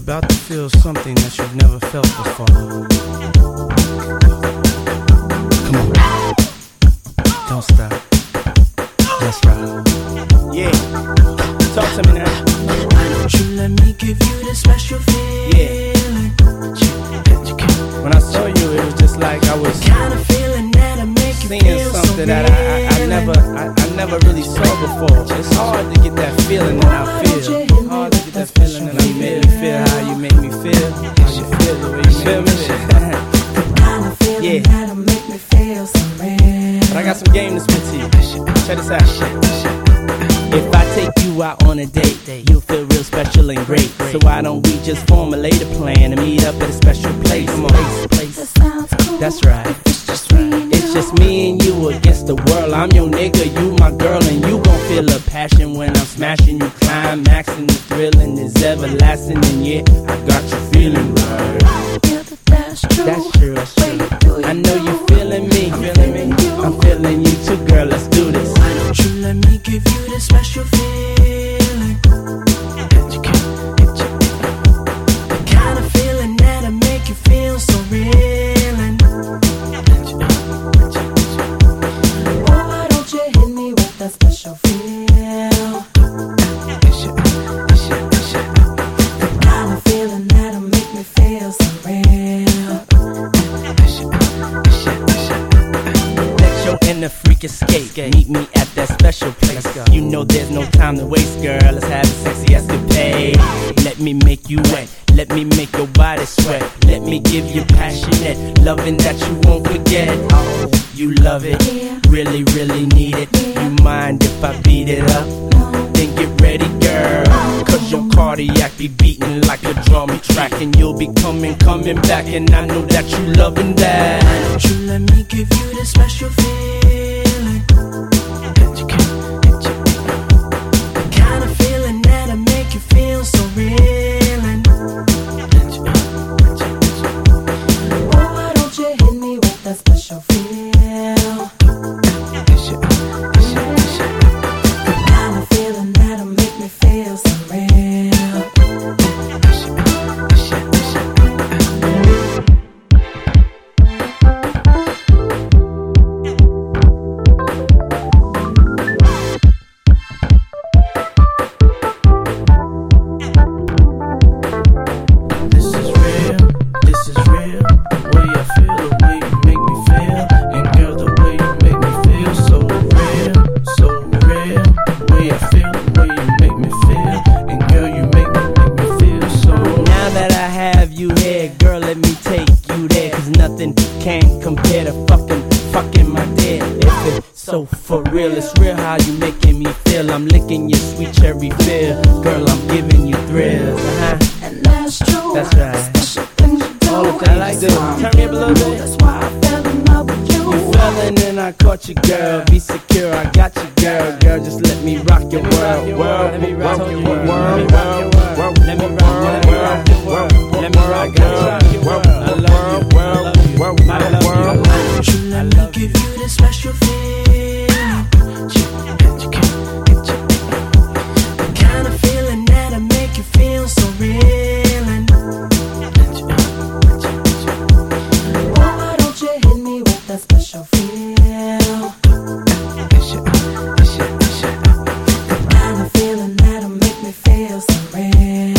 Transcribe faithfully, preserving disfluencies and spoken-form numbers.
about to feel something that you've never felt before. Come on. Don't stop. That's right. Yeah. Talk to me now. Why don't you let me give you this special feeling? Yeah. When I saw you, it was just like I was the kind of feeling that'll make you seeing feel something so that I, I, I never I, I never really saw before. It's hard to get that feeling that I feel. Hard to get that feeling that I make me feel how you make me feel. How you feel the way you feel me. kind of feeling Yeah. that'll make me feel so real. But I got some game to spit to you. Check this out. If I take you out on a date, you'll feel real special and great. So why don't we just formulate a plan and meet up at a special place? Come on, place. That sounds cool. That's right. It's just me and It's just me and you against the world. I'm your nigga, you my girl, and you gon' feel the passion when I'm smashing you, climaxing, the thrilling is everlasting, and yeah, I got you feeling right. Yeah, that that's true. That's true, that's true. I know you feeling me, feeling me. I'm feeling you too, girl. Let's do this. Why don't you let me give you this special feeling? The kind of feeling that'll make you feel so real. And oh, why don't you hit me with that special feel? The kind of feeling that'll make me feel so real. Let your inner freak escape. Meet me at that special place. You know there's no time to waste, girl. Let's have a sexy escapade. Let me make you wet. Let me make your body sweat. Let me give you passionate loving that you won't forget. Oh, you love it. Really, really need it. You mind if I beat it up? Then get ready, girl. Cause your cardiac be beating like a drum track. And you'll be coming, coming back. And I know that you loving that. Why don't you let me give you this special feeling? The kind of feeling that'll make you feel so real. And oh, why don't you hit me with that special feel? The kind of feeling that'll make me feel so real. This is real, this is real. The way I feel, the way you make me feel. And girl, the way you make me feel so real, so real. The way I feel, the way you make me feel. And girl, you make me, make me feel so. Now that I have you here, girl, let me take you there. Cause nothing can compare to fucking, fucking my dear. If it's so for real, it's real how you making me feel. I'm licking your sweet cherry feel. Girl, I'm giving you thrills, uh-huh. And that's true. That's right. Special things you do. All the things I like this. Turn me up a little bit. That's why I fell in love with you. You fell and then I caught you, girl. Be secure, I got you, girl. Girl, just let me rock your world. World, let me rock your world. World, world, let me rock your world. Let me rock your world. I love you, world, world, I love you. Why don't you let me give you this special feeling? The kind of feeling that'll make you feel so real. And oh, why don't you hit me with that special feel? The kind of feeling that'll make me feel so real.